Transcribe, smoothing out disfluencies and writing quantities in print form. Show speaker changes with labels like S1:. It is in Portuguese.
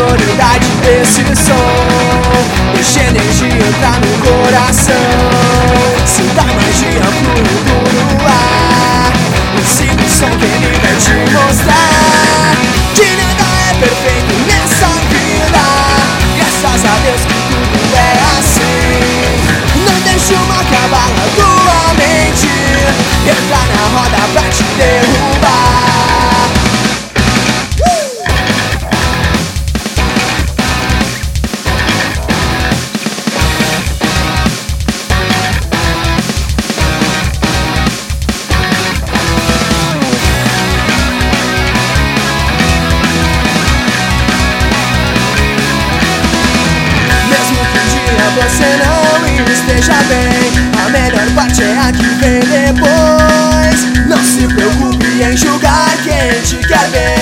S1: sonoridade desse som deixa energia entrar no coração. Sinta a magia fluindo no ar e siga o som que ele vai te mostrar. Que nada é perfeito nessa vida, graças a Deus que tudo é assim. Não deixe uma cabala tua mente entrar na roda pra te derrubar. Você não esteja bem, a melhor parte é a que vem depois. Não se preocupe em julgar quem te quer bem.